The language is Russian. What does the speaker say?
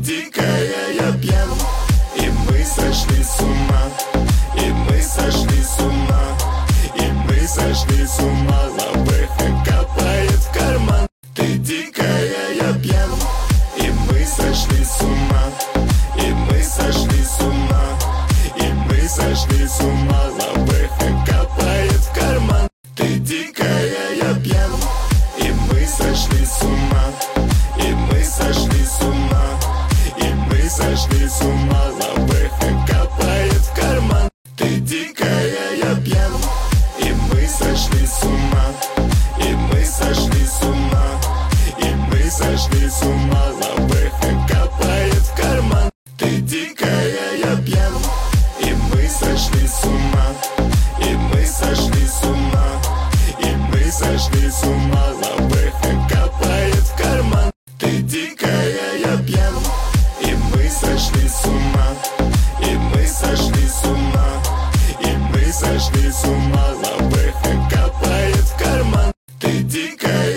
дикая, я пьян, и мы сошли с ума, и мы сошли с ума, и мы сошли с ума. Лавэха капает в карман. Ты дикая, я пьян, и мы сошли с ума, и мы сошли с ума, и мы сошли с ума. Лавэха капает в карман. Ты дикая, я пьян, и мы сошли с ума, и мы сошли с ума, и мы сошли с ума. Лавэха капает в карман. Ты дикая, я пьян, и мы сошли с ума, и мы сошли с ума, и мы сошли с ума. Лавэха капает в карман. Ты дикая, я пьян, и мы сошли с ума, и мы сошли с ума, и мы сошли с ума. Лавэха капает в карман. Ты дикая, я пьян, и мы сошли с ума, и мы сошли с ума, и мы сошли с ума. Лавэха капает в карман. Ты дикая.